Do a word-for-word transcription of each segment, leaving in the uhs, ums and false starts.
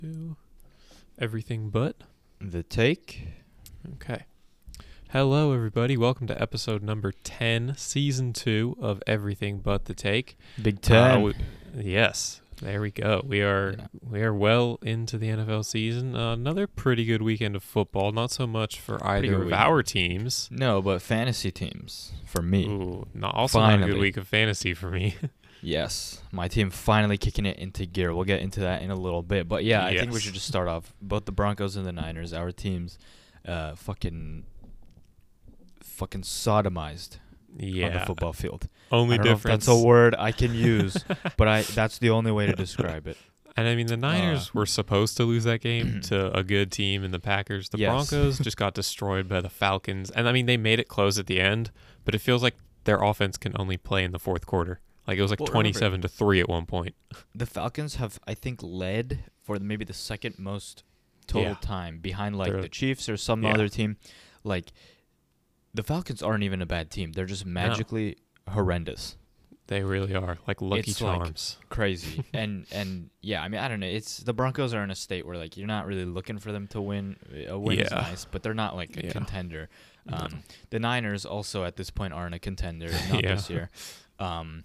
Do everything but The Take. okay. Hello, everybody. Welcome to episode number ten, season two of Everything But the Take. Big Ten. Uh, we, yes, there we go. We are Yeah. we are well into the N F L season. Uh, another pretty good weekend of football. Not so much for either good of weekend. our teams. No, but fantasy teams for me. Ooh, not also not a good Finally. week of fantasy for me. Yes, my team finally kicking it into gear. We'll get into that in a little bit. But yeah, I think we Yes. should just start off. Both the Broncos and the Niners, our teams, uh, fucking, fucking sodomized yeah. on the football field. Only I don't know if difference. that's a word I can use, but I that's the only way to describe it. And I mean, the Niners Uh, were supposed to lose that game to a good team in the Packers. The Yes. Broncos just got destroyed by the Falcons. And I mean, they made it close at the end, but it feels like their offense can only play in the fourth quarter. Like it was like Well, remember- twenty-seven to three at one point. The Falcons have, I think, led for maybe the second most total Yeah. time behind like They're- the Chiefs or some yeah. other team. Like the Falcons aren't even a bad team. They're just magically horrendous, They really are like Lucky It's like- Charms. crazy. and and yeah, I mean, I don't know. It's the Broncos are in a state where like you're not really looking for them to win. A win is Yeah. nice, but they're not like a Yeah. contender. No. Um, The Niners also at this point aren't a contender, not Yeah. this year. Um,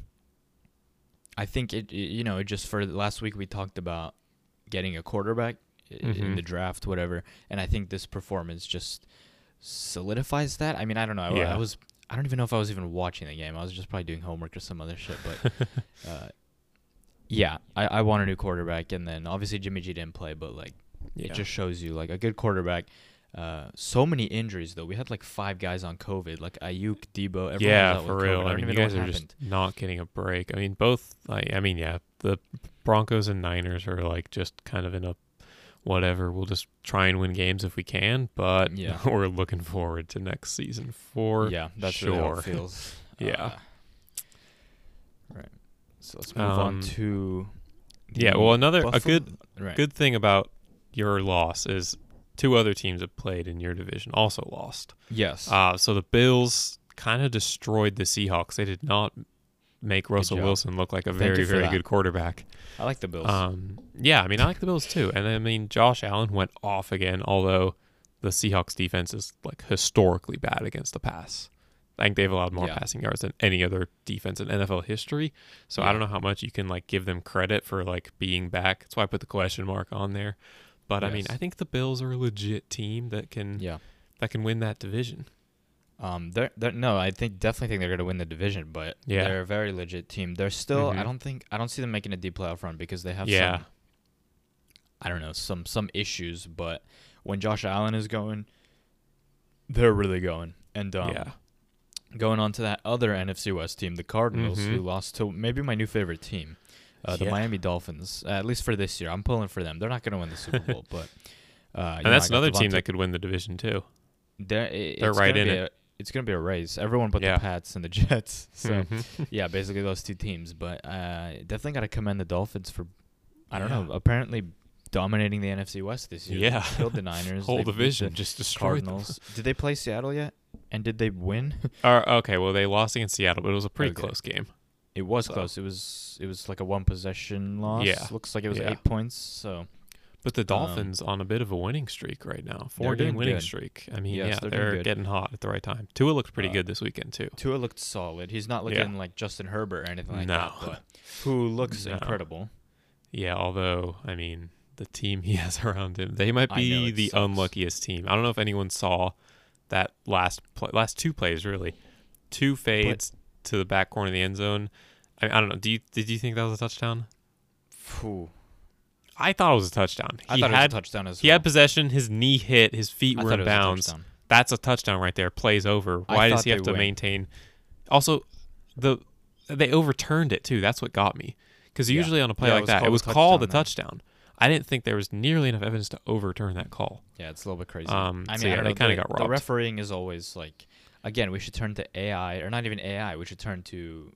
I think it, it- you know, it just for last week we talked about getting a quarterback i- in Mhm. the draft, whatever, and I think this performance just solidifies that. I mean, I don't know. I, Yeah. I was, I don't even know if I was even watching the game. I was just probably doing homework or some other shit. But uh, yeah, I, I want a new quarterback, and then obviously Jimmy G didn't play, but like Yeah. it just shows you like a good quarterback. Uh, so many injuries though. We had like five guys on COVID, like Ayuk, Debo. Everyone yeah, was out for with real. COVID. I don't mean, you even know guys what are happened. just not getting a break. I mean, both, like, I mean, yeah, the Broncos and Niners are like just kind of in a whatever. We'll just try and win games if we can, but Yeah. we're looking forward to next season for yeah, that's sure. really how it feels. Yeah. Uh, right. So let's move Um, on to. yeah, the well, another- a Buffalo- good- right. Good thing about your loss is two other teams that played in your division also lost. Yes. Uh, so the Bills kind of destroyed the Seahawks. They did not make Russell job. Wilson look like a Thank very, you for very that. good quarterback. I like the Bills. Um, yeah, I mean, I like the Bills too. And I mean, Josh Allen went off again, although the Seahawks defense is like historically bad against the pass. I think they've allowed more Yeah. passing yards than any other defense in N F L history. So I Yeah. don't know how much you can like give them credit for like being back. That's why I put the question mark on there. But I mean, Yes. I think the Bills are a legit team that can yeah. that can win that division. Um. They're, they're no. I think definitely think they're going to win the division, but Yeah. they're a very legit team. They're still. Mhm. I don't think. I don't see them making a deep playoff run because they have Yeah. some. I don't know some some issues, but when Josh Allen is going, they're really going. And um, yeah. going on to that other N F C West team, the Cardinals, Mhm. who lost to maybe my new favorite team, uh, the Yeah. Miami Dolphins. Uh, at least for this year, I'm pulling for them. They're not going to win the Super Bowl, but uh, And that's another team that could win the division too. they're, it, they're it's right gonna in be it. A, it's going to be a race. Everyone but Yeah. the Pats and the Jets. So Mhm. yeah, basically those two teams. But uh, definitely got to commend the Dolphins for, I don't Yeah. know, apparently dominating the N F C West this year. Yeah. They killed the Niners. Whole they beat division the just destroyed them. Cardinals. Did they play Seattle yet? And did they win? Or, okay, well, they lost against Seattle, but it was a pretty Okay. close game. It was So- close. It was it was like a one possession loss. Yeah. Looks like it was Yeah. eight points. So But the Dolphins on a bit of a winning streak right now. Four doing game winning good. streak. I mean, Yes, yeah, they're they're, doing good. getting hot at the right time. Tua looked pretty Uh, good this weekend too. Tua looked solid. He's not looking like Justin Herbert or anything like No. that, but who looks No. incredible. Yeah, although I mean, the team he has around him, they might I be know, it the sucks. unluckiest team. I don't know if anyone saw that last play, last two plays really, two fades to the back corner of the end zone. I, I don't know. Do you did you think that was a touchdown? Phew. I thought it was a touchdown. I he thought had it was a touchdown as he well. had possession. His knee hit. His feet I were thought in it was a bounds. touchdown. That's a touchdown right there. Plays over. I Why does thought he have they to win. maintain? Also, the they overturned it too. That's what got me. Because Yeah. usually on a play Yeah, it like was that, it called a was called a touchdown touchdown. I didn't think there was nearly enough evidence to overturn that call. Yeah, it's a little bit crazy. Um, I mean, so I yeah, don't they know, kinda the- got The robbed. refereeing is always like, again, we should turn to A I, or not even A I. We should turn to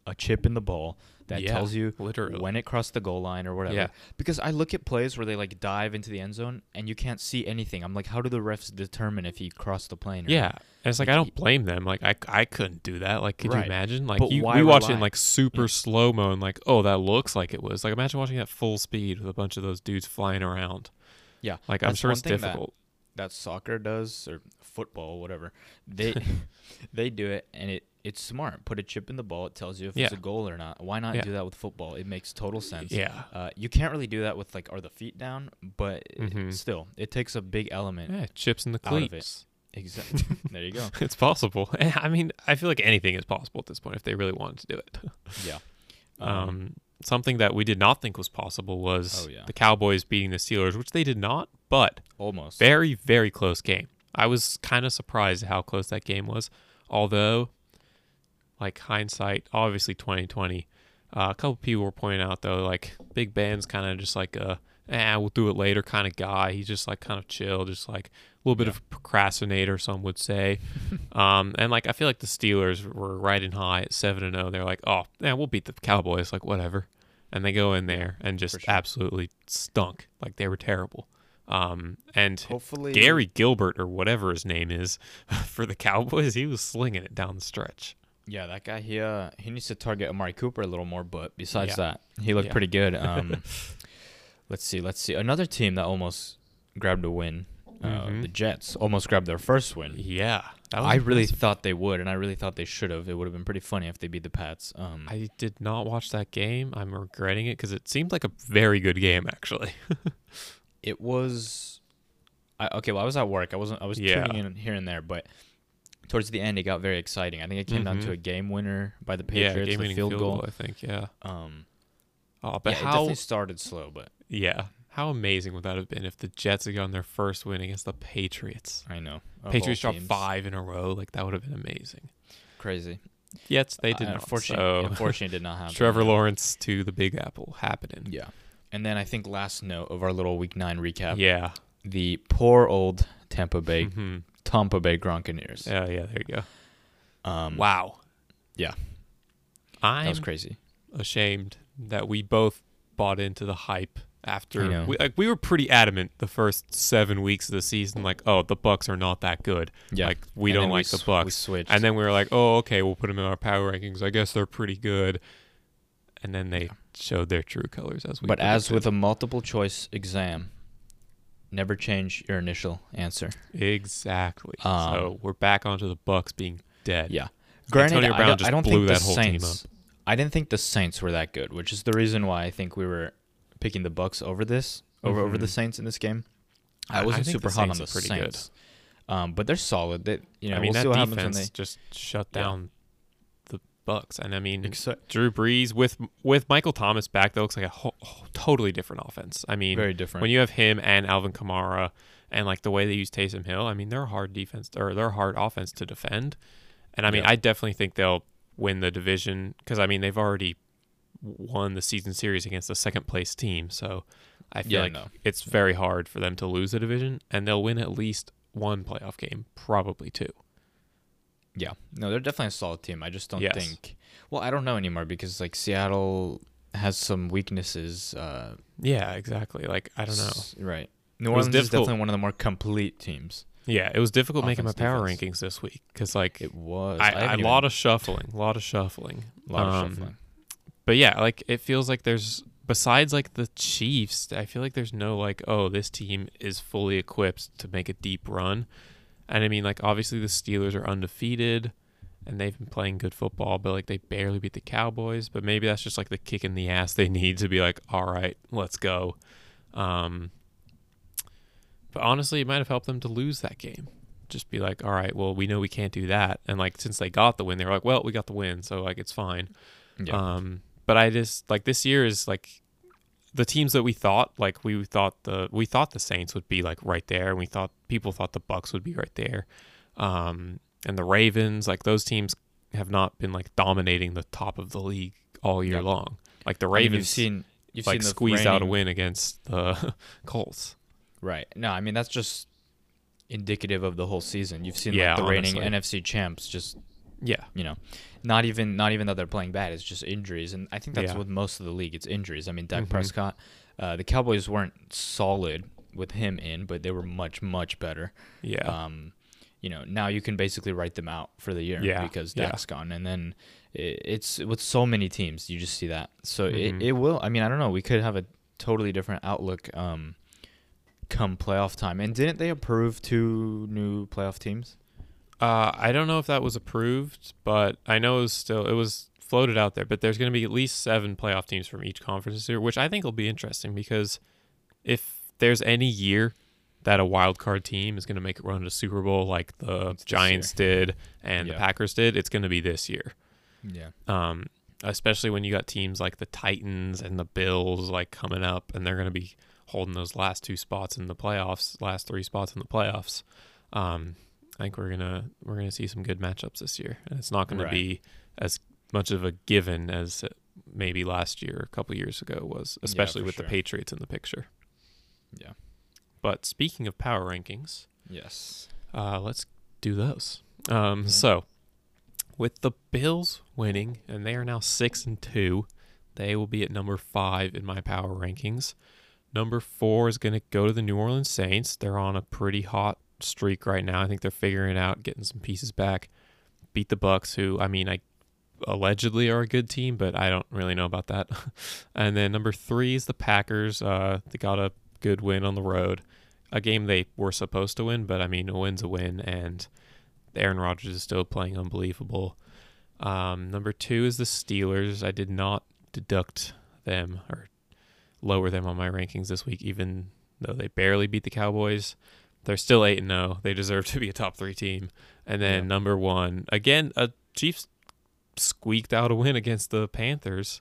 a chip in the ball that Yeah, tells you literally. when it crossed the goal line or whatever. Yeah. Because I look at plays where they like dive into the end zone and you can't see anything. I'm like, how do the refs determine if he crossed the plane? Or Yeah. not? And it's like, I don't blame them. Like, I, I couldn't do that. Like, could Right. you imagine? Like, But you, why we watch it rely? in, like, super Yeah. slow-mo and, like, oh, that looks like it was. Like, imagine watching that full speed with a bunch of those dudes flying around. Yeah. Like, I'm That's sure one it's thing that- difficult. that soccer does or football, whatever. They they do it and it it's smart. Put a chip in the ball. It tells you if it's Yeah. a goal or not. Why not Yeah. do that with football? It makes total sense. Yeah. Uh, you can't really do that with like are the feet down, but it- Mhm. still, it takes a big element. Yeah, chips in the Out of it. cleats. Exactly. There you go. It's possible. I mean, I feel like anything is possible at this point if they really wanted to do it. Yeah. Um, something that we did not think was possible was Oh, yeah. the Cowboys beating the Steelers, which they did not, but Almost. very, very close game. I was kind of surprised at how close that game was, although, like, hindsight, obviously twenty twenty. Uh, a couple people were pointing out, though, like, Big Ben's kind of just like a, eh, we'll do it later kind of guy. He's just, like, kind of chill, just, like, a little bit Yeah. of a procrastinator, some would say. um, and, like, I feel like the Steelers were riding high at seven and oh. They're like, oh, yeah, we'll beat the Cowboys, like, whatever. And they go in there and just For sure. absolutely stunk. Like, they were terrible. Um, and Hopefully Gary Gilbert, or whatever his name is, for the Cowboys, he was slinging it down the stretch. Yeah, that guy he uh he needs to target Amari Cooper a little more, but besides Yeah. that, he looked Yeah. pretty good. Um let's see, let's see. Another team that almost grabbed a win. Uh, Mhm. the Jets almost grabbed their first win. Yeah. That was I really impressive. thought they would, and I really thought they should have. It would have been pretty funny if they beat the Pats. Um, I did not watch that game. I'm regretting it because it seemed like a very good game, actually. it was, I, okay. Well, I was at work. I wasn't. I was Yeah. tuning in here and there, but towards the end, it got very exciting. I think it came down to Mhm. a game winner by the yeah, Patriots, the game-winning field, goal. I think. Yeah. Um, Oh, but yeah, it how? definitely started slow, but Yeah. How amazing would that have been if the Jets had gotten their first win against the Patriots? I know. Of Patriots all dropped teams. five in a row. Like, that would have been amazing. Crazy. Yet they did Uh, not. Unfortunately, So unfortunately, did not happen. Trevor yeah. Lawrence to the Big Apple happening. Yeah. And then I think last note of our little Week Nine recap: Yeah. the poor old Tampa Bay, Mhm. Tampa Bay Gronkaneers. Yeah, yeah, there you go. Um, Wow. Yeah. I'm that was crazy. ashamed that we both bought into the hype I after know. we, like we were pretty adamant the first seven weeks of the season, like, oh, the Bucks are not that good. Yeah. Like, we And don't then like s- the We Bucks. switched. And then we were like, oh, okay, we'll put them in our power rankings. I guess they're pretty good. And then they Yeah. showed their true colors as we. but as predicted. with a multiple choice exam, never change your initial answer. exactly, Um, so we're back onto the Bucks being dead. Yeah. Granted, Antonio I Brown don't, just I don't blew think that the whole team Saints. I didn't think the Saints were that good, which is the reason why I think we were picking the Bucks over this, over over the Mhm. Saints in this game. I I- I wasn't think super the hot on Saints the are pretty good. Saints, um, but they're solid. They, you know, I mean, we'll see that what happens when defense they. just shut Yeah. down the Bucks, and I mean, Exce- Drew Brees with with Michael Thomas back, that looks like a ho- ho- totally different offense. I mean, very different. when you have him and Alvin Kamara, and like the way they use Taysom Hill, I mean, they're a hard defense or they're a hard offense to defend. And I mean, Yeah. I definitely think they'll win the division because I mean they've already won the season series against the second place team, so I feel Yeah, like no. it's very hard for them to lose the division, and they'll win at least one playoff game, probably two. Yeah, no, they're definitely a solid team. I just don't Yes. think. Well, I don't know anymore because like Seattle has some weaknesses. Uh, Yeah, exactly. Like I don't know. s- Right. New It was Orleans is difficult. definitely one of the more complete teams. Yeah, it was difficult making my Offense, power defense. rankings this week because like It was. I, haven't I, a even- lot of shuffling, a lot of shuffling, a lot of Um, shuffling. But yeah, like it feels like there's besides like the Chiefs, I feel like there's no like, oh, this team is fully equipped to make a deep run. And I mean, like obviously the Steelers are undefeated and they've been playing good football, but like they barely beat the Cowboys. But maybe that's just like the kick in the ass they need to be like, all right, let's go. Um, but honestly, it might have helped them to lose that game. Just be like, all right, well, we know we can't do that. And like since they got the win, they were like, well, we got the win, so like it's fine. Yeah. Um, but I just like this year is like the teams that we thought like we thought the we thought the Saints would be like right there, and we thought people thought the Bucks would be right there, um, and the Ravens, like those teams have not been like dominating the top of the league all year Yep. long. Like the I mean, Ravens, you've seen you've like seen the squeezed out a reigning- win against the Colts. Right. No, I mean that's just indicative of the whole season. You've seen like, Yeah, the reigning honestly. N F C champs just Yeah. You know, not even not even that they're playing bad. It's just injuries, and I think that's Yeah. with most of the league. It's injuries. I mean, Dak Mhm. Prescott, uh, the Cowboys weren't solid with him in, but they were much much better. Yeah. Um, you know, now you can basically write them out for the year Yeah, because yeah. Dak's gone, and then it, it's with so many teams, you just see that. So Mhm. it, it will. I mean, I don't know. We could have a totally different outlook um, come playoff time. And didn't they approve two new playoff teams? Uh, I don't know if that was approved, but I know it was still it was floated out there. But there's going to be at least seven playoff teams from each conference this year, which I think will be interesting because if there's any year that a wild card team is going to make a run to Super Bowl like the It's this Giants did and Yeah. the Packers did, it's going to be this year. Yeah. Um, especially when you got teams like the Titans and the Bills like coming up, and they're going to be holding those last two spots in the playoffs, last three spots in the playoffs. Um, I think we're gonna we're gonna see some good matchups this year, and it's not going Right. to be as much of a given as maybe last year, a couple years ago was, especially for with sure. the Patriots in the picture. Yeah. But speaking of power rankings, Yes. uh, let's do those. Um, Okay. So, with the Bills winning, and they are now six and two, they will be at number five in my power rankings. Number four is going to go to the New Orleans Saints. They're on a pretty hot streak right now. I think they're figuring it out, getting some pieces back. Beat the Bucks, who I mean, I allegedly are a good team, but I don't really know about that. And then number three is the Packers. Uh, they got a good win on the road, a game they were supposed to win, but I mean, a win's a win, and Aaron Rodgers is still playing unbelievable. Um, number two is the Steelers. I did not deduct them or lower them on my rankings this week, even though they barely beat the Cowboys. They're still eight and zero. They deserve to be a top three team. And then Yeah. number one, again, a Chiefs squeaked out a win against the Panthers.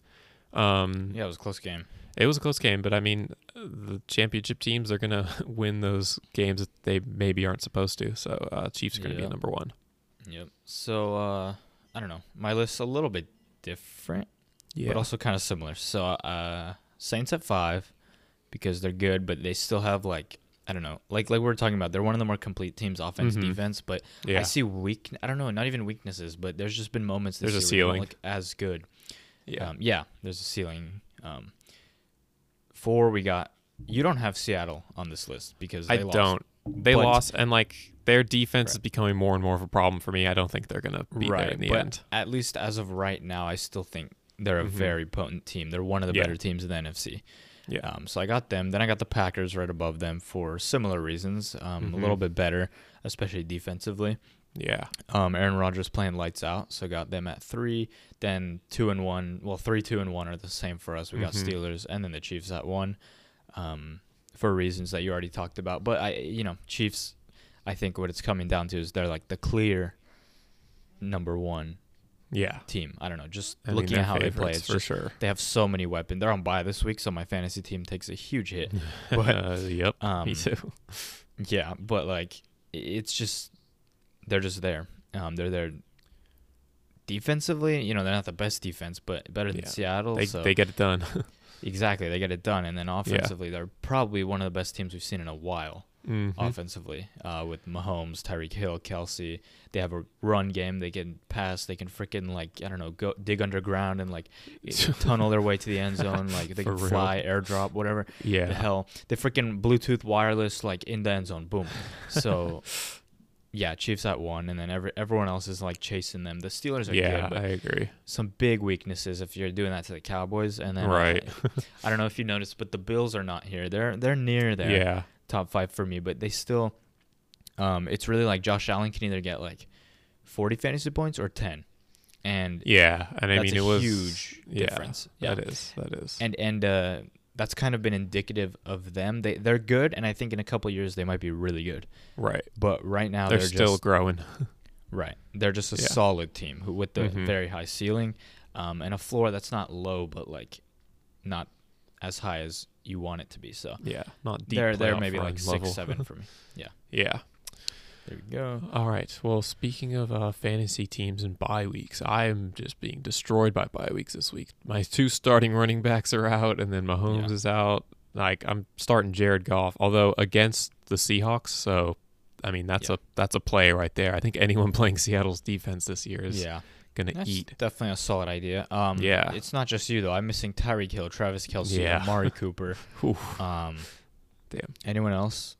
Um, Yeah, it was a close game. It was a close game, but I mean, the championship teams are gonna win those games that they maybe aren't supposed to. So uh, Chiefs are gonna be Yeah. at number one. Yep. So uh, I don't know. My list's a little bit different, but also kind of similar. So uh, Saints at five because they're good, but they still have like I don't know, like like we were talking about. They're one of the more complete teams, offense, Mhm. defense. But yeah. I see weak. I don't know, not even weaknesses, but there's just been moments. This There's a year where they ceiling. don't look as good. yeah. Um, yeah, there's a ceiling. Um, four, we got. You don't have Seattle on this list because I they lost. don't. They But- lost, and like their defense is Right. becoming more and more of a problem for me. I don't think they're gonna be right, there in the but end. at least as of right now, I still think they're a Mhm. very potent team. They're one of the Yeah. better teams in the N F C. Yeah. Um, so I got them. Then I got the Packers right above them for similar reasons. Um, Mhm. A little bit better, especially defensively. Yeah. Um, Aaron Rodgers playing lights out, so got them at three. Then two and one. Well, three, two, and one are the same for us. We got Mhm. Steelers, and then the Chiefs at one, um, for reasons that you already talked about. But I, you know, Chiefs. I think what it's coming down to is they're like the clear number one Yeah. team. I don't know. Just I mean, looking they're at how they play, favorites it's for just sure. they have so many weapons. They're on bye this week, so my fantasy team takes a huge hit. But uh, yep. um, me too. yeah, but like i- it's just they're just there. Um, they're there defensively. You know, they're not the best defense, but better than Yeah. Seattle. They so they get it done. exactly, they get it done. And then offensively, they're probably one of the best teams we've seen in a while. Mhm. Offensively, uh, with Mahomes, Tyreek Hill, Kelsey, they have a run game. They can pass. They can freaking like I don't know, go dig underground and like tunnel their way to the end zone. Like they For can real. fly, airdrop, whatever Yeah. the hell. They freaking Bluetooth wireless like in the end zone. Boom. So yeah, Chiefs at one, and then every everyone else is like chasing them. The Steelers are Yeah, good, but I agree. some big weaknesses if you're doing that to the Cowboys. And then uh, Right. I don't know if you noticed, but the Bills are not here. They're they're near there. Yeah. Top five for me, but they still um it's really like Josh Allen can either get like forty fantasy points or ten, and Yeah. And I that's mean, a it was huge yeah, difference. Yeah, That is. That is. and and uh that's kind of been indicative of them. They they're good, and I think in a couple years they might be really good. right. But right now They're, they're, still just growing. right. They're just a Yeah. solid team who with the Mhm. very high ceiling, um, and a floor that's not low, but like not as high as you want it to be. So Yeah. Not deep. they're they're playoff maybe run like level. six, seven for me. Yeah. Yeah. There you go. All right. Well, speaking of uh, fantasy teams and bye weeks, I am just being destroyed by bye weeks this week. My two starting running backs are out, and then Mahomes Yeah. is out. Like I'm starting Jared Goff, although against the Seahawks, so I mean, that's Yeah. a that's a play right there. I think anyone playing Seattle's defense this year is Yeah. gonna That's eat. definitely a solid idea. Um, Yeah. It's not just you, though. I'm missing Tyreek Hill, Travis Kelce, Yeah. Amari Cooper. Oof, Um, damn. anyone else?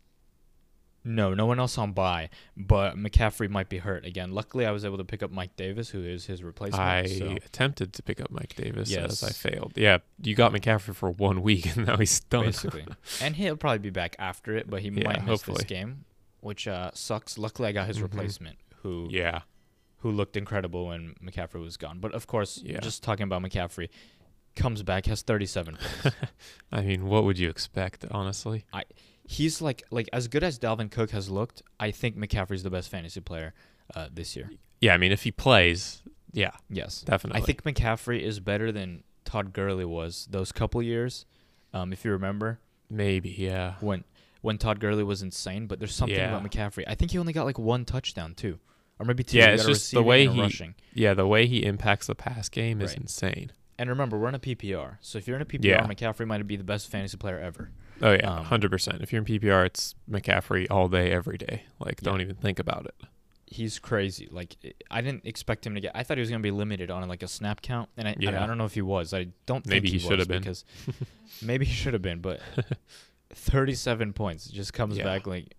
No, no one else on bye, but McCaffrey might be hurt again. Luckily, I was able to pick up Mike Davis, who is his replacement. I so. attempted to pick up Mike Davis Yes. as I failed. Yeah, you got McCaffrey for one week and now he's done. Basically. And he'll probably be back after it, but he Yeah, might miss hopefully. this game, which uh, sucks. Luckily, I got his Mhm. replacement, who Yeah. who looked incredible when McCaffrey was gone. But of course, Yeah. just talking about McCaffrey, comes back, has thirty-seven points. I mean, what would you expect, honestly? He's like like as good as Dalvin Cook has looked. I think McCaffrey's the best fantasy player uh, this year. Yeah, I mean, if he plays, yeah, Yes, definitely. I think McCaffrey is better than Todd Gurley was those couple years. Um, if you remember maybe, yeah. when when Todd Gurley was insane, but there's something Yeah. about McCaffrey. I think he only got like one touchdown too, or maybe two. Yeah, He it's got a just the receiving way and a he- rushing. Yeah, the way he impacts the pass game is Right. insane. And remember, we're in a P P R, so if you're in a P P R, Yeah. McCaffrey might be the best fantasy player ever. Oh, yeah, Um, one hundred percent. If you're in P P R, it's McCaffrey all day, every day. Like, Yeah. don't even think about it. He's crazy. Like I didn't expect him to get. I thought he was gonna be limited on like a snap count, and I, I, Yeah. I don't know if he was. I don't Maybe think he he, should was have been. because maybe he should have been, but thirty-seven points just comes Yeah. back like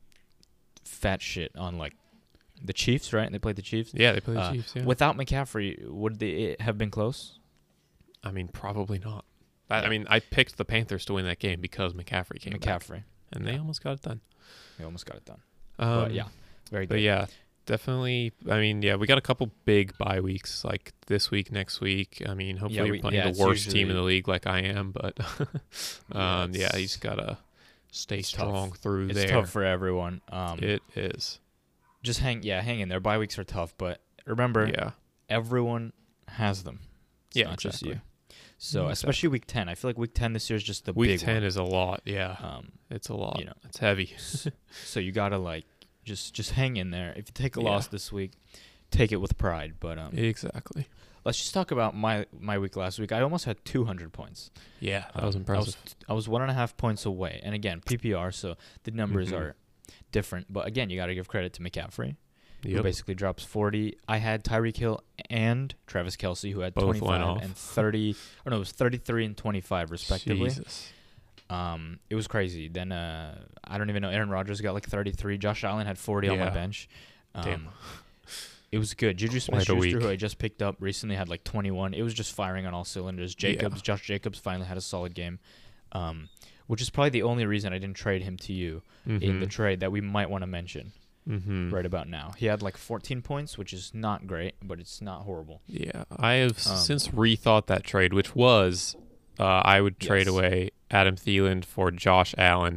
fat shit on like the Chiefs, right? They played the Chiefs. Yeah, they play the Uh, Chiefs, yeah. Without McCaffrey, would they it have been close? I mean, probably not. I, Yeah. I mean, I picked the Panthers to win that game because McCaffrey came back, McCaffrey, and they yeah. almost got it done. he almost got it done. Um, but yeah, very good. But yeah, definitely. I mean, yeah, we got a couple big bye weeks, like this week, next week. I mean, hopefully we- you're playing yeah, the it's worst team in usually- the league like I am, but Yeah, um, yeah, it's- he's got to stay it's tough. strong through It's there. tough for everyone. Um, It is. just hang, yeah, hang in there. Bye weeks are tough, but remember, Yeah. everyone has them. It's Yeah, not just exactly. you. So Exactly. especially week ten, I feel like week ten this year is just the Week big ten one. is a lot. Yeah, Um, it's a lot. you know. It's heavy. so you gotta like just just hang in there. If you take a Yeah. loss this week, take it with pride. But um, Exactly. let's just talk about my my week last week. I almost had two hundred points. Yeah, that was Um, impressive. I was, I was one and a half points away. And again, P P R, so the numbers Mhm. are different. But again, you got to give credit to McCaffrey, who Yep. basically drops forty. I had Tyreek Hill and Travis Kelce, who had Both went twenty-five off. and thirty. Or no, it was thirty-three and twenty-five, respectively. Jesus. Um, it was crazy. Then uh, I don't even know. Aaron Rodgers got like thirty-three. Josh Allen had forty on my Yeah. bench. Um, Damn. It was good. Juju Quite a Smith-Schuster, week. who I just picked up recently, had like twenty-one. It was just firing on all cylinders. Jacobs, Josh Jacobs finally had a solid game, um, which is probably the only reason I didn't trade him to you in the Mhm. trade that we might want to mention Mhm. right about now. He had like fourteen points, which is not great, but it's not horrible. Yeah, I have Um, since rethought that trade, which was uh, I would trade Yes. away Adam Thielen for Josh Allen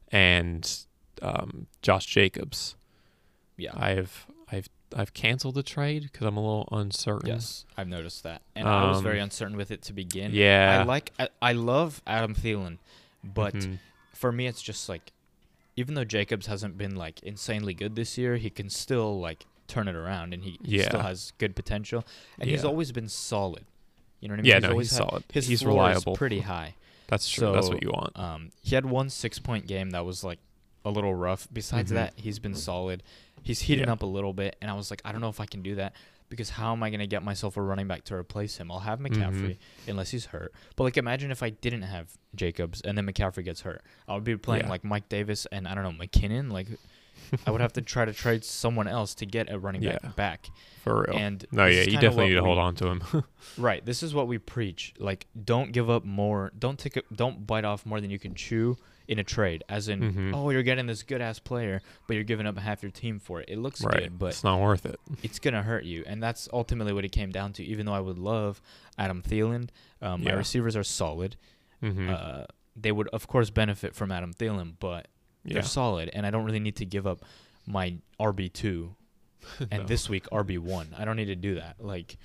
and um, Josh Jacobs. Yeah. I've I've I've canceled the trade because I'm a little uncertain. Yes, I've noticed that, and I was Um, very uncertain with it to begin. Yeah. I like, I, I love Adam Thielen, but Mhm. for me, it's just like, even though Jacobs hasn't been like insanely good this year, he can still like turn it around, and he, he still Yeah. has good potential, and he's Yeah. always been solid. You know what I mean? Yeah, He's no, always he's had- solid. His He's floor reliable. is pretty high. That's true. That's So, what you want. Um, he had one six-point game that was like a little rough. Besides Mhm. that, he's been solid. He's heating Yeah. up a little bit, and I was like, I don't know if I can do that because how am I going to get myself a running back to replace him? I'll have McCaffrey Mhm. unless he's hurt. But like, imagine if I didn't have Jacobs and then McCaffrey gets hurt. I would be playing Yeah. like Mike Davis and I don't know McKinnon. Like, I would have to try to trade someone else to get a running back Yeah. back. For real. And No, this yeah, is you kinda definitely what need to we- hold on to him. Right. This is what we preach. Like, don't give up more. Don't take. A, don't bite off more than you can chew in a trade. As in, Mhm. oh, you're getting this good ass player, but you're giving up half your team for it. It looks right. good, but it's not worth it. it's gonna hurt you, and that's ultimately what it came down to. Even though I would love Adam Thielen, um, my Yeah. receivers are solid. Mhm. Uh, they would of course benefit from Adam Thielen, but yeah. they're solid, and I don't really need to give up my R B two and No. this week R B one. I don't need to do that. Like,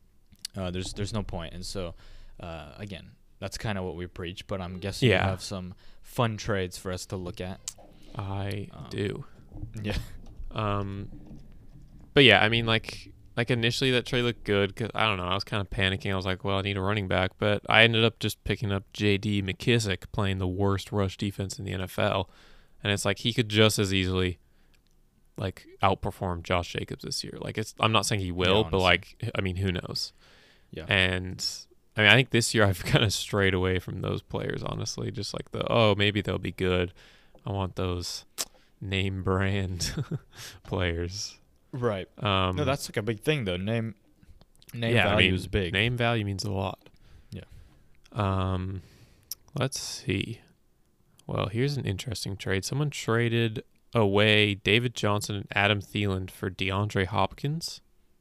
uh, there's there's no point. And so, uh, again, that's kind of what we preach. But I'm guessing Yeah. you have some fun trades for us to look at. I Um, do. Yeah. Um, but yeah, I mean, like, like initially that trade looked good because I don't know. I was kind of panicking. I was like, well, I need a running back, but I ended up just picking up J D McKissick playing the worst rush defense in the N F L, and it's like he could just as easily like outperform Josh Jacobs this year. Like it's I'm not saying he will, Yeah, but like I mean, who knows? Yeah. And I mean, I think this year I've kind of strayed away from those players, honestly. Just like the oh, maybe they'll be good. I want those name brand players. Right. Um, No, that's like a big thing though. Name name yeah, value I mean, is big. Name value means a lot. Yeah. Um, let's see. Well, here's an interesting trade. Someone traded away David Johnson and Adam Thielen for DeAndre Hopkins,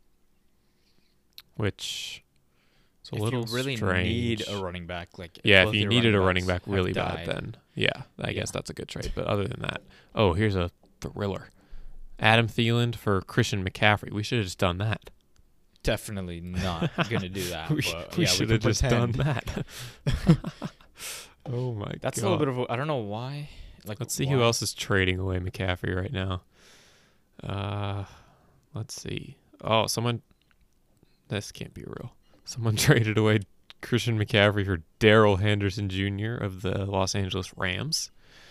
which is a if little you really strange. need a running back, like yeah, both if you your needed a running running backs back really have bad, died. then yeah, I Yeah. guess that's a good trade. But other than that, oh, here's a thriller. Adam Thielen for Christian McCaffrey. We should have just done that. Definitely not gonna do that. we but we yeah, should can have just done pretend. that. Oh my god. That's a little bit of a, I don't know why. Like Let's see why? who else is trading away McCaffrey right now. Uh, let's see. Oh, someone. This can't be real. Someone traded away Christian McCaffrey for Darrell Henderson Junior of the Los Angeles Rams.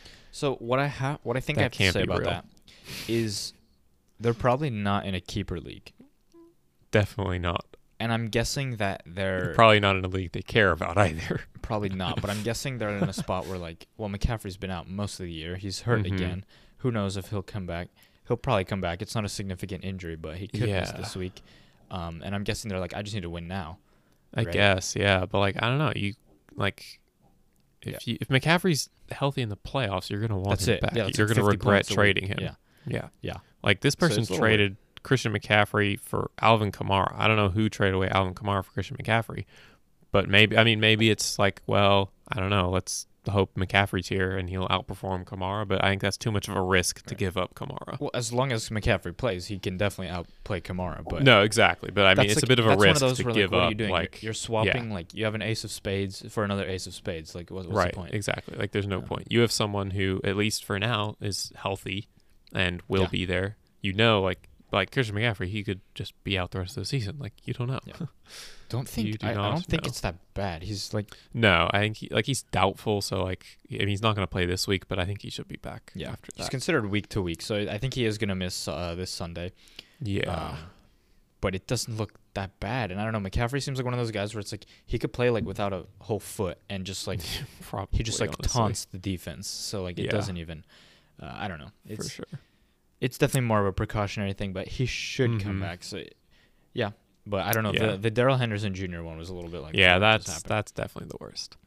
So what I have, what I think That I have to can't say be about real. that is they're probably not in a keeper league, Definitely not. and I'm guessing that they're They're probably not in a league they care about either. probably not. But I'm guessing they're in a spot where like, well, McCaffrey's been out most of the year. He's hurt Mhm. again. Who knows if he'll come back? He'll probably come back. It's not a significant injury, but he could miss Yeah. this week. Um, and I'm guessing they're like, I just need to win now. I Right. guess, yeah, but like I don't know. You like if Yeah. you if McCaffrey's healthy in the playoffs, you're gonna want That's him it. back. Yeah, it's you're like gonna fifty regret points a week. trading him. Yeah. Yeah. Yeah. Like this So person it's a little weird. traded Christian McCaffrey for Alvin Kamara. I don't know who traded away Alvin Kamara for Christian McCaffrey, but maybe I mean maybe it's like, well, I don't know. Let's hope McCaffrey's here and he'll outperform Kamara, but I think that's too much of a risk to Right. give up Kamara. Well, as long as McCaffrey plays, he can definitely outplay Kamara. But No, exactly. But I mean, that's it's like- a bit of a that's one risk those to where, give like, what up. Are you doing? You're- Like you're swapping. Like you have an ace of spades for another ace of spades. Like what, what's right, the point? exactly. Like there's no Yeah. point. You have someone who, at least for now, is healthy and will Yeah. be there. You know, like like Christian McCaffrey, he could just be out the rest of the season. Like you don't know. Yeah. Don't You think do I, I not don't think know. it's that bad. He's like No, I think he, like he's doubtful. So like, I mean, he's not going to play this week, but I think he should be back. yeah, after he's that. considered week to week. So I think he is gonna miss uh, this Sunday. yeah, Um, but it doesn't look that bad. And I don't know. McCaffrey seems like one of those guys where it's like he could play like without a whole foot and just like probably. he just like honestly, taunts the defense. So like it Yeah. doesn't even. Uh, I don't know. It's for sure. it's definitely more of a precautionary thing, but he should come Mhm. back. So yeah, but I don't know. Yeah. The the Darrell Henderson Junior one was a little bit like yeah, what just that's happened? that's definitely the worst.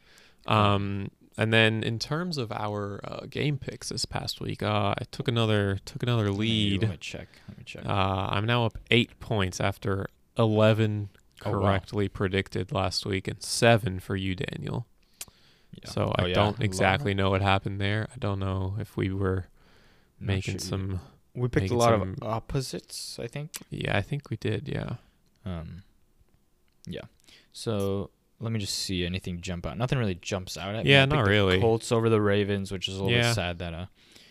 Um, and then in terms of our uh, game picks this past week, uh, I took another took another Let me- lead. Let me check. Let me check. Uh, I'm now up eight points after eleven Oh, wow. correctly predicted last week and seven for you, Daniel. Yeah. So Oh, I yeah. don't Low. exactly know what happened there. I don't know if we were Not making sure. some. We picked a making lot some- of opposites, I think. Yeah, I think we did. Yeah. Um, yeah. So let me just see anything jump out. Nothing really jumps out at me. Yeah, I not picked the really. Colts over the Ravens, which is a little Yeah. bit sad that uh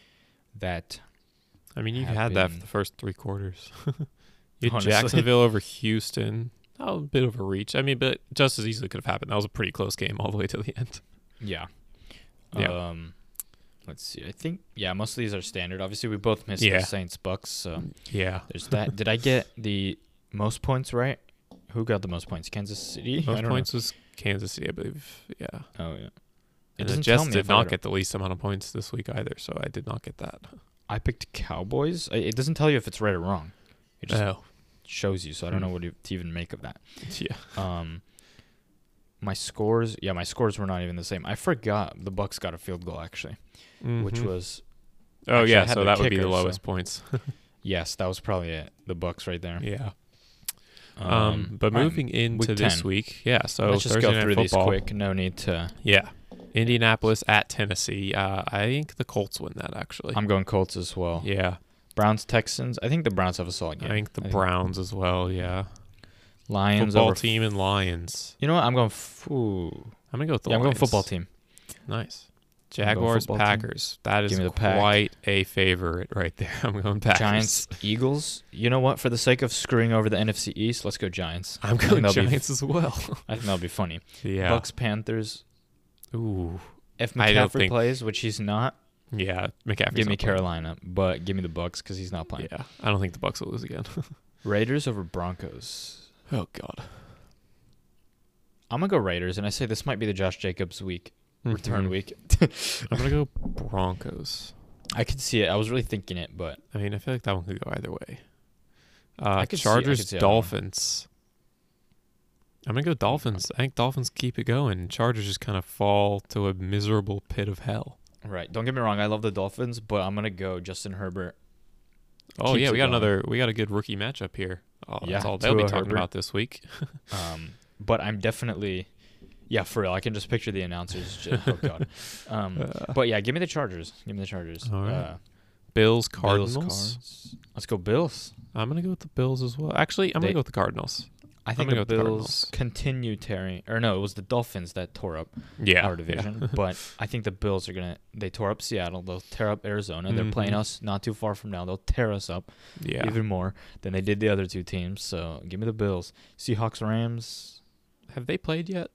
that I mean, you have had that for been- the first three quarters. You had Honestly. Jacksonville over Houston. Oh, a bit of a reach. I mean, but just as easily could have happened. That was a pretty close game all the way to the end. yeah. Yeah. Um, let's see. I think yeah, most of these are standard. Obviously, we both missed Yeah. the Saints Bucks, so Yeah. there's that. Did I get the most points right? Who got the most points? Kansas City. I Most don't points was Kansas City, I believe. Yeah. know. Oh yeah. It And the doesn't tell Jets me did if I not got- get the least amount of points this week either, so I did not get that. I picked Cowboys. I- It doesn't tell you if it's right or wrong. It just Oh. shows you, so I don't Hmm. know what to to even make of that. Yeah. Um, my scores, yeah, my scores were not even the same. I forgot the Bucks got a field goal actually, which Mhm. was Oh, actually, I yeah, had so the that would be kicker, the so- lowest points. yes, that was probably it. The Bucks right there. Yeah. Um, but alright, moving into week this ten. week, yeah, so let's just Thursday go Night through Football. these quick. No need to. Yeah. Indianapolis at Tennessee. Uh, I think the Colts win that, actually. I'm going Colts as well. yeah. Browns Texans. I think the Browns have a solid game. I think the Browns as well, yeah. Lions Football over team and Lions. You know what? I'm going. F- ooh. I'm going to go with the Yeah, I'm going Lions. football team. Nice. I'm going Jaguars, football team. Packers. That is Give me the Pack. quite a favorite right there. I'm going Packers. Giants, Eagles. You know what? For the sake of screwing over the N F C East, let's go Giants. I'm I think going that'll be- Giants as well. I think that'll be funny. yeah. Bucks, Panthers. Ooh. If I don't McCaffrey think- plays, which he's not, Yeah, McCaffrey's Give me not playing. Carolina, but give me the Bucks because he's not playing. Yeah, I don't think the Bucks will lose again. Raiders over Broncos. Oh God. I'm gonna go Raiders, and I say this might be the Josh Jacobs week, return Mhm. week. I'm gonna go Broncos. I could see it. I was really thinking it, but I mean, I feel like that one could go either way. Uh, I could see- I could Chargers, see that one. Dolphins. I'm gonna go Dolphins. I think Dolphins keep it going. Chargers just kind of fall to a miserable pit of hell. right. Don't get me wrong. I love the Dolphins, but I'm gonna go Justin Herbert. Oh Keeps yeah, it we got going. another. We got a good rookie matchup here. Oh, that's Yeah, all they'll be Tua talking Herbert. about this week. Um, but I'm definitely, yeah, for real. I can just picture the announcers. Just, oh god. Um, Uh, but yeah, give me the Chargers. Give me the Chargers. All right. Uh, Bills, Bills, Cardinals. Cards. Let's go Bills. I'm gonna go with the Bills as well. Actually, I'm They- gonna go with the Cardinals. I think gonna the go with the Bills Cardinals. continue tearing, or no, it was the Dolphins that tore up Yeah, our division. But I think the Bills are gonna. They tore up Seattle. They'll tear up Arizona. They're playing Mhm. us not too far from now. They'll tear us up Yeah. even more than they did the other two teams. So give me the Bills. Seahawks, Rams. Have they played yet?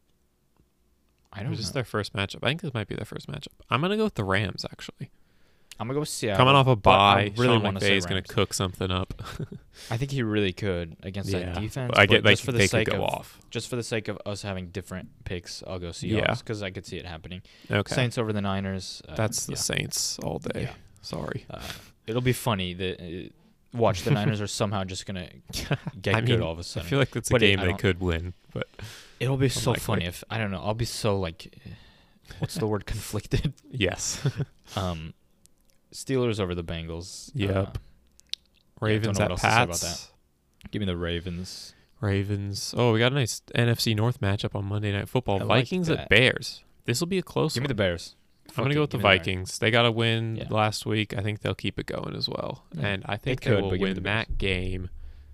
I Or don't is this know. their first matchup? I think this might be their first matchup. I'm gonna go with the Rams actually. I'm gonna go with Seattle. Coming off a but I bye, really Sean wanna McVay say is gonna Rams. cook something up. I think he really could against Yeah. that defense. I get but like just for the they sake could go of off. just for the sake of us having different picks, I'll go Seahawks Yeah. because I could see it happening. Okay, Saints over the Niners. Uh, that's the yeah. Saints all day. Yeah. Sorry. Uh, it'll be funny that uh, watch the Niners are somehow just gonna get I good mean, all of a I sudden. feel like that's a But it- game I they don't- could win, but It'll be so unlikely. funny if I don't know. I'll be so like, uh, what's the word? Conflicted. yes. Um, Steelers over the Bengals. Yep. Uh, Ravens know at what else to say about Pats. give me the Ravens. Ravens. Oh, we got a nice N F C North matchup on Monday Night Football. I like Vikings that. at Bears. This will be a close Give me one. the Bears. I'm Fuck gonna it, go with the give me Vikings. They got a win Yeah. last week. I think they'll keep it going as well, Yeah. and I think They they, could, will but give me win the Bears. that game,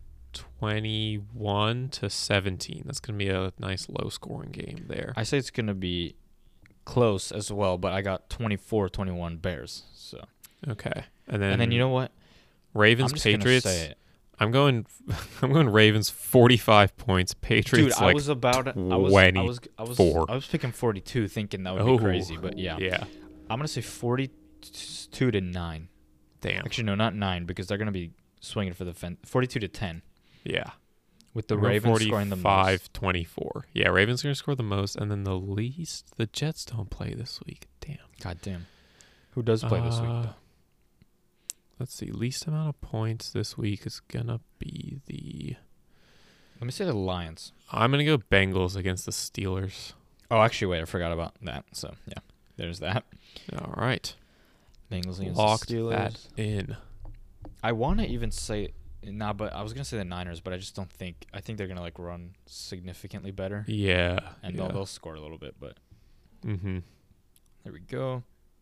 twenty-one to seventeen. That's gonna be a nice low-scoring game there. I say it's gonna be close as well, but I got twenty-four twenty-one Bears. So Okay, and then and then you know what? Ravens I'm just Patriots. gonna say it. I'm going. I'm going Ravens. forty-five points. Dude, Patriots I like was about I was I was I was twenty-four. I was picking forty-two, thinking that would oh be crazy, but yeah, yeah. I'm gonna say forty-two to nine. Damn. Actually, no, not nine because they're gonna be swinging for the fence. forty-two to ten Yeah. with the I'm going Ravens scoring the most. forty-five twenty-four. Yeah, Ravens are going to score the most, and then the least. The Jets don't play this week. Damn. God damn. Who does play this week? Uh, Though? Let's see. Least amount of points this week is going to be the. Let me say the Lions. I'm going to go Bengals against the Steelers. Oh, actually, wait, I forgot about that. So yeah, there's that. All right. Bengals against Locked the Steelers. that in. I want to even say nah, but I was gonna say the Niners, but I just don't think. I think they're gonna like run significantly better, Yeah. and yeah. they'll they'll score a little bit. But Mm-hmm. there we go.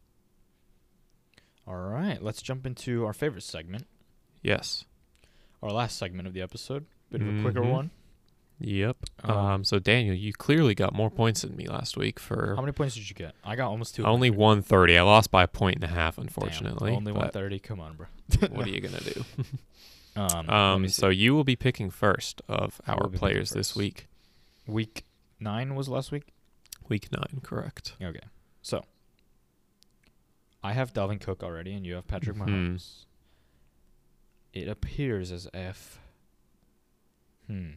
All right, let's jump into our favorite segment, Yes. our last segment of the episode. Bit of a quicker Mhm. one. Yep. Um, Um. So Daniel, you clearly got more points than me last week for How many points did you get? I got almost two. only one thirty. I lost by a point and a half, unfortunately. only but one thirty. Come on, bro. what are you gonna do? Um, let me Um. see. So you will be picking first of I will our be picking players this first. week. week nine was last week. Week nine, correct. Okay, so I have Dalvin Cook already, and you have Patrick Mhm. Mahomes. It appears as if, hmm,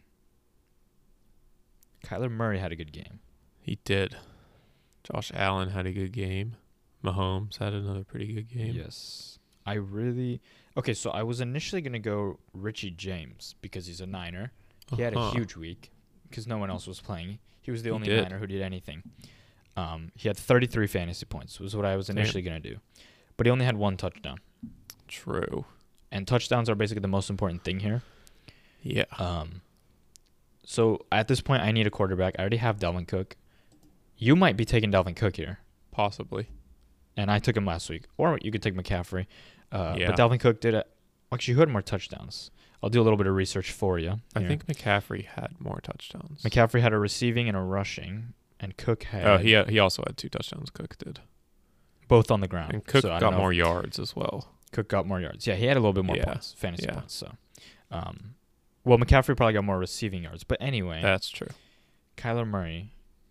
Kyler Murray had a good game. He did. Josh Allen had a good game. Mahomes had another pretty good game. Yes, I really okay. So I was initially gonna go Richie James because he's a Niner. He had a Uh-huh. huge week because no one else was playing. He was the He only did. Niner who did anything. Um, he had thirty-three fantasy points. Was what I was Damn. initially gonna do, but he only had one touchdown. True. And touchdowns are basically the most important thing here. Yeah. Um, so at this point, I need a quarterback. I already have Dalvin Cook. You might be taking Dalvin Cook here, Possibly. and I took him last week. Or you could take McCaffrey. Uh, Yeah. But Dalvin Cook did it. Actually, who had more touchdowns? I'll do a little bit of research for you. I here. think McCaffrey had more touchdowns. McCaffrey had a receiving and a rushing, and Cook had Oh, he he also had two touchdowns. Cook did, both on the ground. and Cook So I got don't know more if yards as well. Cook got more yards. Yeah, he had a little bit more Yeah. points, fantasy Yeah. points. So, um, well, McCaffrey probably got more receiving yards. But anyway, That's true. Kyler Murray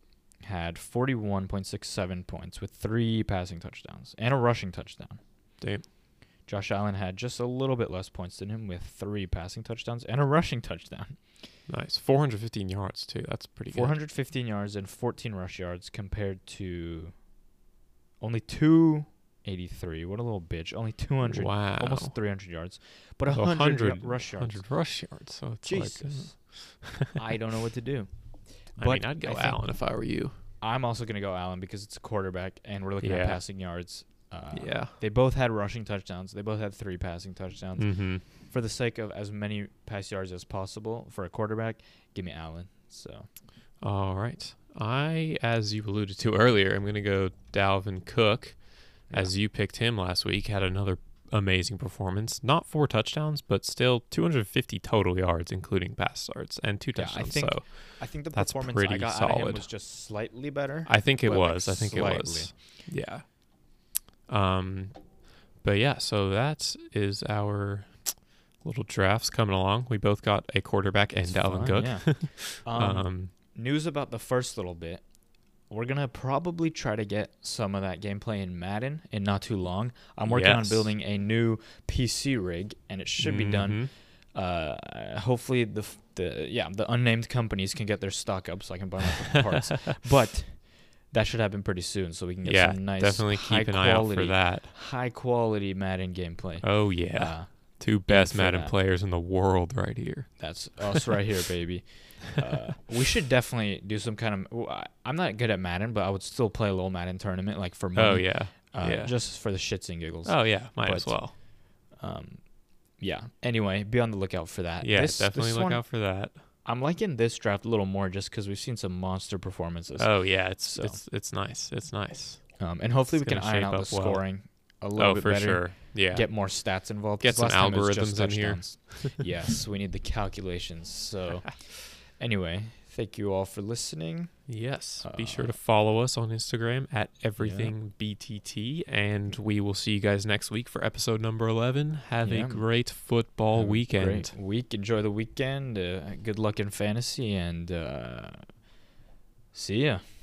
had forty-one point six seven points with three passing touchdowns and a rushing touchdown. Damn. Josh Allen had just a little bit less points than him with three passing touchdowns and a rushing touchdown. Nice. four hundred fifteen yards, too. That's pretty good. four hundred fifteen yards and fourteen rush yards compared to only two eighty-three. What a little bitch. Only two hundred. Wow. Almost three hundred yards. But So one hundred, one hundred rush yards. one hundred rush yards. So it's Jesus. like, uh, I don't know what to do. I But mean, I'd go I think- Allen if I were you. I'm also going to go Allen because it's a quarterback, and we're looking Yeah. at passing yards. Uh, yeah. They both had rushing touchdowns. They both had three passing touchdowns. Mm-hmm. For the sake of as many pass yards as possible for a quarterback, give me Allen. So All right. I, as you alluded to earlier, I'm going to go Dalvin Cook. As you picked him last week, had another amazing performance. Not four touchdowns, but still two hundred fifty total yards, including pass yards, and two Yeah, I touchdowns. think so I think the that's performance pretty I got out of him solid. was just slightly better. I think it but, like, was. I think it was. Yeah. Um, but yeah, so that is our little drafts coming along. We both got a quarterback and It's Dalvin fun, Cook. yeah. um, um, news about the first little bit. We're going to probably try to get some of that gameplay in Madden in not too long. I'm working on Yes. building a new P C rig, and it should be done. mhm. Uh, hopefully, the f- the yeah the unnamed companies can get their stock up so I can buy my parts. But that should happen pretty soon, so we can get Yeah, some nice, definitely high keep an eye out quality, for that. high quality Madden gameplay. Oh yeah, Uh, two best for Madden that. players in the world right here. That's us right here, baby. Uh, we should definitely do some kind of. well, I- I'm not good at Madden, but I would still play a little Madden tournament, like for money. Oh yeah, uh, yeah. just for the shits and giggles. Oh yeah, might as but- well. Um, yeah. Anyway, be on the lookout for that. Yeah, This- definitely this look one, out for that. I'm liking this draft a little more just because we've seen some monster performances. Oh yeah, it's So. it's it's nice. It's nice. Um, and hopefully It's we can gonna iron shape out the up well. scoring a little Oh bit for better. sure. Yeah. Get more stats involved. Get 'cause some last time it was just algorithms in here. touchdowns. Yes, we need the calculations. So anyway, thank you all for listening. Yes. Be Uh, sure to follow us on Instagram at everything B T T, and we will see you guys next week for episode number eleven. Have Yeah. a great football Have a weekend. great week. Enjoy the weekend. Uh, good luck in fantasy, and uh, see ya.